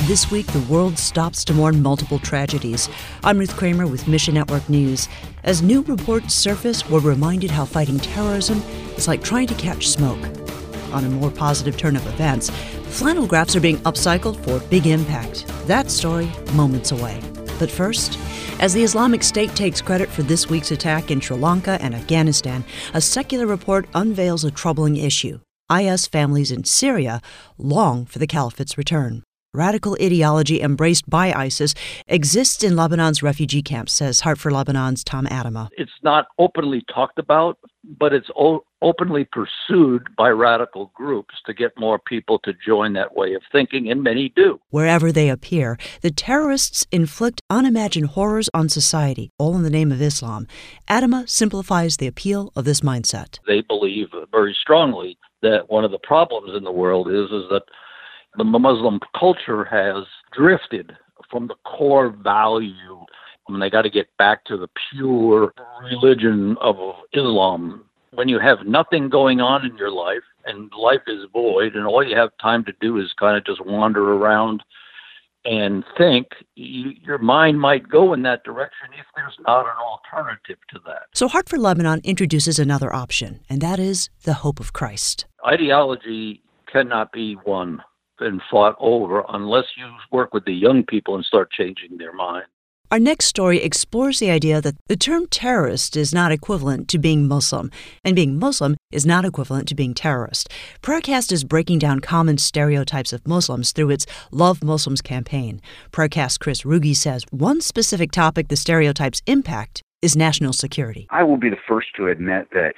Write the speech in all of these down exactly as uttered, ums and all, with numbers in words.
This week, the world stops to mourn multiple tragedies. I'm Ruth Kramer with Mission Network News. As new reports surface, we're reminded how fighting terrorism is like trying to catch smoke. On a more positive turn of events, flannel graphs are being upcycled for big impact. That story, moments away. But first, as the Islamic State takes credit for this week's attack in Sri Lanka and Afghanistan, a secular report unveils a troubling issue. I S families in Syria long for the caliphate's return. Radical ideology embraced by ISIS exists in Lebanon's refugee camps, says Heart for Lebanon's Tom Adama. It's not openly talked about, but it's o- openly pursued by radical groups to get more people to join that way of thinking, and many do. Wherever they appear, the terrorists inflict unimagined horrors on society, all in the name of Islam. Adama simplifies the appeal of this mindset. They believe very strongly that one of the problems in the world is, is that the Muslim culture has drifted from the core value. I mean, they got to get back to the pure religion of Islam. When you have nothing going on in your life and life is void and all you have time to do is kind of just wander around and think, you, your mind might go in that direction if there's not an alternative to that. So Heart for Lebanon introduces another option, and that is the hope of Christ. Ideology cannot be won and fought over unless you work with the young people and start changing their mind. Our next story explores the idea that the term terrorist is not equivalent to being Muslim, and being Muslim is not equivalent to being terrorist. Prayercast is breaking down common stereotypes of Muslims through its Love Muslims campaign. Prayercast Chris Ruge says one specific topic the stereotypes impact is national security. I will be the first to admit that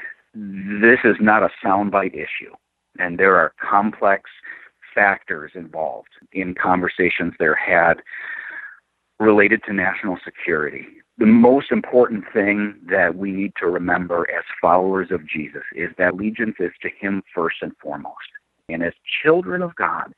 this is not a soundbite issue, and there are complex factors involved in conversations that are had related to national security. The most important thing that we need to remember as followers of Jesus is that allegiance is to Him first and foremost. And as children of God,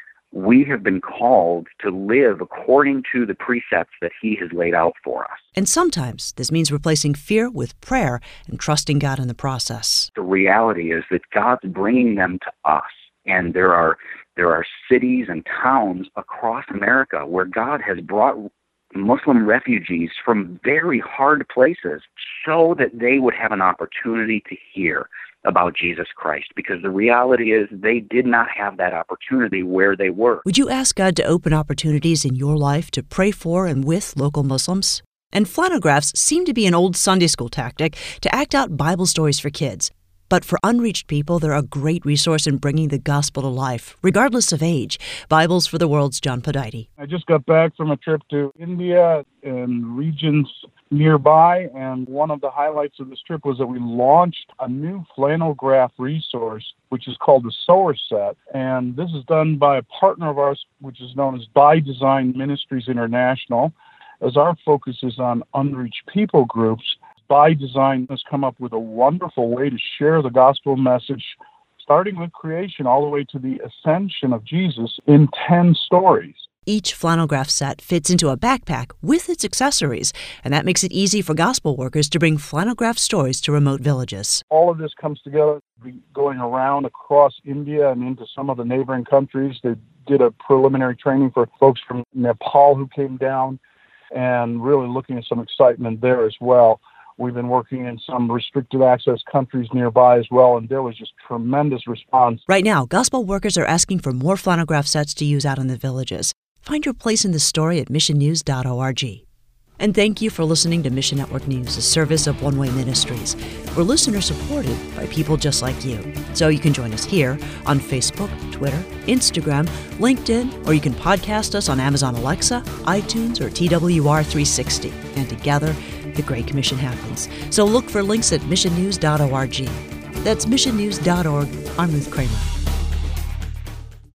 we have been called to live according to the precepts that He has laid out for us. And sometimes this means replacing fear with prayer and trusting God in the process. The reality is that God's bringing them to us. And there are there are cities and towns across America where God has brought Muslim refugees from very hard places so that they would have an opportunity to hear about Jesus Christ. Because the reality is they did not have that opportunity where they were. Would you ask God to open opportunities in your life to pray for and with local Muslims? And flannel graphs seem to be an old Sunday school tactic to act out Bible stories for kids. But for unreached people, they're a great resource in bringing the gospel to life, regardless of age. Bibles for the World's John Podite. I just got back from a trip to India and regions nearby, and one of the highlights of this trip was that we launched a new flannel graph resource, which is called the Sower Set. And this is done by a partner of ours, which is known as By Design Ministries International, as our focus is on unreached people groups. By Design has come up with a wonderful way to share the gospel message, starting with creation all the way to the ascension of Jesus in ten stories. Each flannel graph set fits into a backpack with its accessories, and that makes it easy for gospel workers to bring flannel graph stories to remote villages. All of this comes together, going around across India and into some of the neighboring countries. They did a preliminary training for folks from Nepal who came down, and really looking at some excitement there as well. We've been working in some restricted access countries nearby as well, and there was just tremendous response. Right now, gospel workers are asking for more flannel graph sets to use out in the villages. Find your place in the story at mission news dot org. And thank you for listening to Mission Network News, a service of One Way Ministries. We're listener-supported by people just like you. So you can join us here on Facebook, Twitter, Instagram, LinkedIn, or you can podcast us on Amazon Alexa, iTunes, or T W R three sixty. And together, the Great Commission happens. So look for links at mission news dot org. That's mission news dot org. I'm Ruth Kramer.